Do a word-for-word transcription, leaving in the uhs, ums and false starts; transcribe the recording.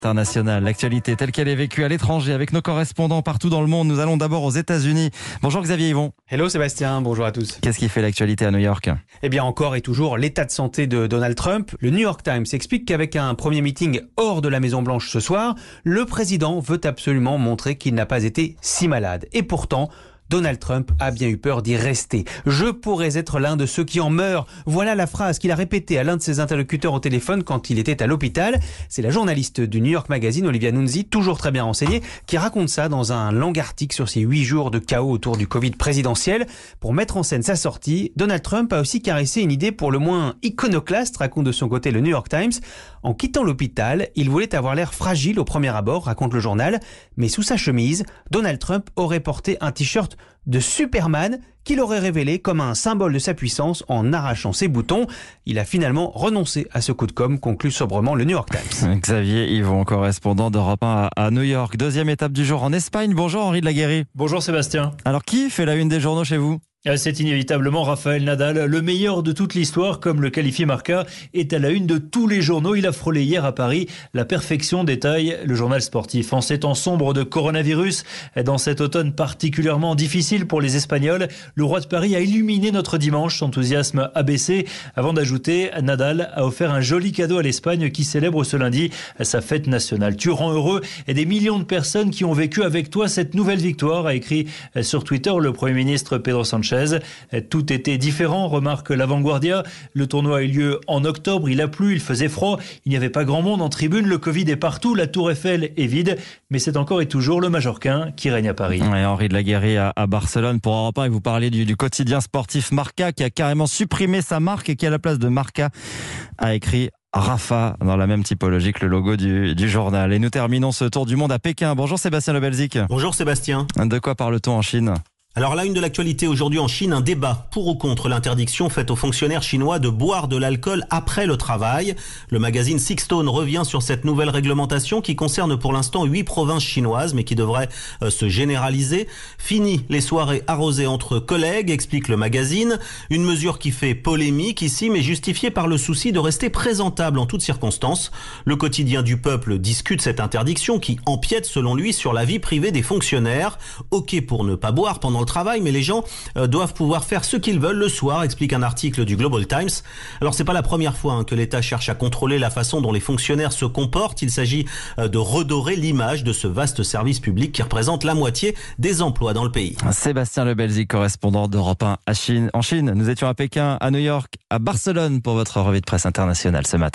International, l'actualité telle qu'elle est vécue à l'étranger avec nos correspondants partout dans le monde. Nous allons d'abord aux États-Unis. Bonjour Xavier Yvon. Hello Sébastien, bonjour à tous. Qu'est-ce qui fait l'actualité à New York ? Eh bien encore et toujours l'état de santé de Donald Trump. Le New York Times explique qu'avec un premier meeting hors de la Maison Blanche ce soir, le président veut absolument montrer qu'il n'a pas été si malade. Et pourtant, Donald Trump a bien eu peur d'y rester. « Je pourrais être l'un de ceux qui en meurent ». Voilà la phrase qu'il a répétée à l'un de ses interlocuteurs au téléphone quand il était à l'hôpital. C'est la journaliste du New York Magazine, Olivia Nunzi, toujours très bien renseignée, qui raconte ça dans un long article sur ces huit jours de chaos autour du Covid présidentiel. Pour mettre en scène sa sortie, Donald Trump a aussi caressé une idée pour le moins iconoclaste, raconte de son côté le New York Times. En quittant l'hôpital, il voulait avoir l'air fragile au premier abord, raconte le journal, mais sous sa chemise, Donald Trump aurait porté un t-shirt de Superman qu'il aurait révélé comme un symbole de sa puissance en arrachant ses boutons. Il a finalement renoncé à ce coup de com', conclut sobrement le New York Times. Xavier Yvon, correspondant d'Europe un à New York. Deuxième étape du jour en Espagne. Bonjour Henri de la Guéry. Bonjour Sébastien. Alors qui fait la une des journaux chez vous ? C'est inévitablement Rafael Nadal, le meilleur de toute l'histoire, comme le qualifie Marca, est à la une de tous les journaux. Il a frôlé hier à Paris la perfection, détaille le journal sportif. En ces temps sombres de coronavirus, dans cet automne particulièrement difficile pour les Espagnols, le roi de Paris a illuminé notre dimanche, son enthousiasme a baissé. Avant d'ajouter, Nadal a offert un joli cadeau à l'Espagne qui célèbre ce lundi sa fête nationale. Tu rends heureux et des millions de personnes qui ont vécu avec toi cette nouvelle victoire, a écrit sur Twitter le Premier ministre Pedro Sánchez. Tout était différent, remarque La Vanguardia. Le tournoi a eu lieu en octobre, il a plu, il faisait froid, il n'y avait pas grand monde en tribune, le Covid est partout, la Tour Eiffel est vide, mais c'est encore et toujours le Mallorquin qui règne à Paris. Et Henri de la Guéry à, à Barcelone pour Europe un, et vous parlez du, du quotidien sportif Marca qui a carrément supprimé sa marque et qui à la place de Marca a écrit Rafa dans la même typologie que le logo du, du journal. Et nous terminons ce tour du monde à Pékin. Bonjour Sébastien Le Belzic. Bonjour Sébastien. De quoi parle-t-on en Chine ? Alors la une de l'actualité aujourd'hui en Chine, un débat pour ou contre l'interdiction faite aux fonctionnaires chinois de boire de l'alcool après le travail. Le magazine Sixstone revient sur cette nouvelle réglementation qui concerne pour l'instant huit provinces chinoises mais qui devrait euh, se généraliser. Fini les soirées arrosées entre collègues, explique le magazine. Une mesure qui fait polémique ici mais justifiée par le souci de rester présentable en toutes circonstances. Le quotidien du peuple discute cette interdiction qui empiète selon lui sur la vie privée des fonctionnaires. Ok pour ne pas boire pendant le travail, mais les gens euh, doivent pouvoir faire ce qu'ils veulent le soir, explique un article du Global Times. Alors c'est pas la première fois hein, que l'État cherche à contrôler la façon dont les fonctionnaires se comportent. Il s'agit euh, de redorer l'image de ce vaste service public qui représente la moitié des emplois dans le pays. Sébastien Le Belzic, correspondant d'Europe un à Chine. En Chine, nous étions à Pékin, à New York, à Barcelone pour votre revue de presse internationale ce matin.